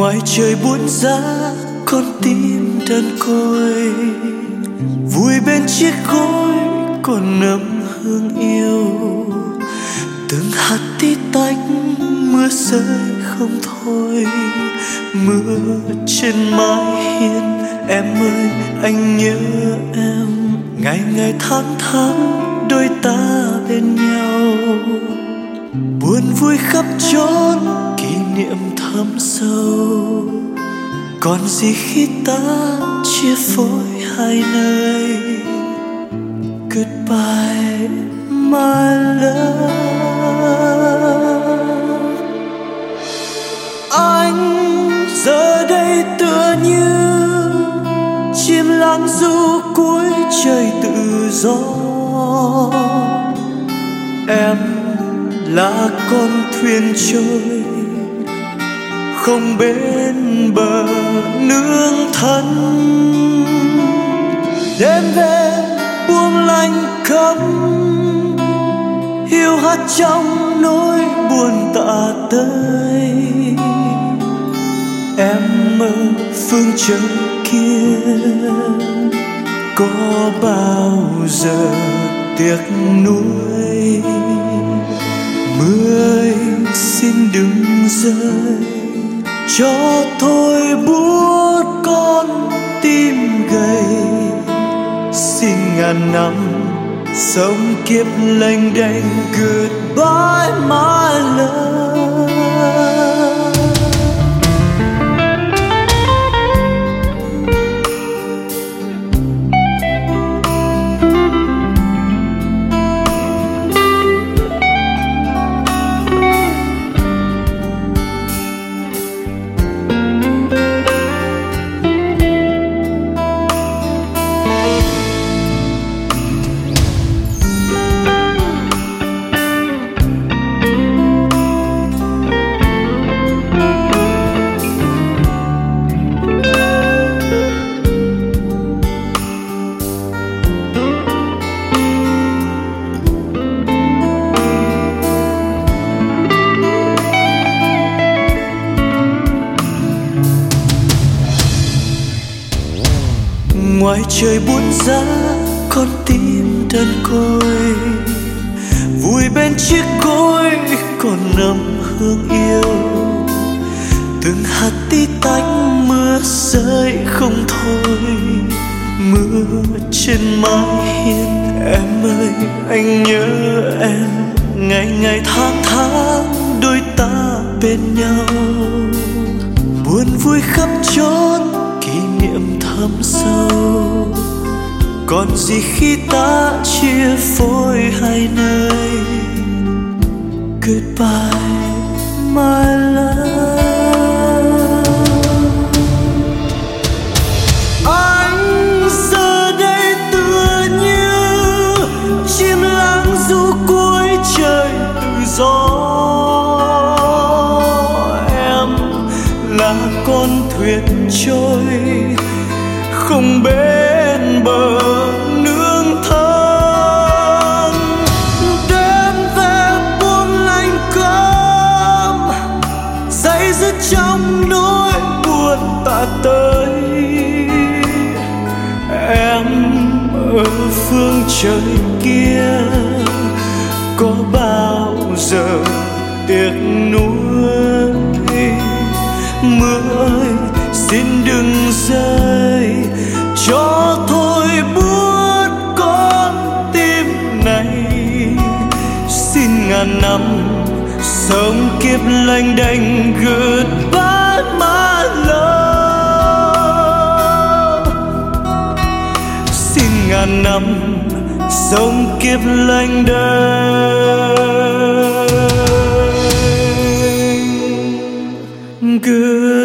Ngoài trời buốt giá con tim đơn côi, vui bên chiếc gối còn ấm hương yêu. Từng hạt tí tách mưa rơi không thôi, mưa trên mái hiên. Em ơi anh nhớ em, ngày ngày tháng tháng đôi ta bên nhau. Buồn vui khắp chốn kỷ niệm thắm sâu, còn gì khi ta chia phối hai nơi. Goodbye my love. Anh giờ đây tựa như chim lãng du cuối trời tự do. Em là con thuyền trôi không bên bờ nương thân. Đêm về buông lạnh cấm, hiu hắt trong nỗi buồn tạ tới. Em ở phương trời kia có bao giờ tiếc nuối. Mưa ơi xin đừng rơi, cho tôi buốt con tim gầy. Xin ngàn năm sống kiếp lênh đênh. Goodbye my love. Ngoài trời buốt giá con tim đơn côi, vui bên chiếc gối còn ấm hương yêu. Từng hạt tí tách mưa rơi không thôi, mưa trên mái hiên. Em ơi anh nhớ em, ngày ngày tháng tháng đôi ta bên nhau. Buồn vui khắp chốn kỷ niệm thắm sâu, còn gì khi ta chia phối hai nơi. Goodbye my love. Anh giờ đây tựa như chim lãng du cuối trời tự do. Em là con thuyền trôi không bên bờ nương thân. Đêm về buông lạnh cơm, dây dứt trong nỗi buồn tạ tới. Em ở phương trời kia có bao giờ tiếc nuối. Mưa ơi xin đừng rơi, cho thôi buốt con tim này. Xin ngàn năm sống kiếp lênh đênh. Goodbye my love. Xin ngàn năm sống kiếp lênh đênh. Goodbye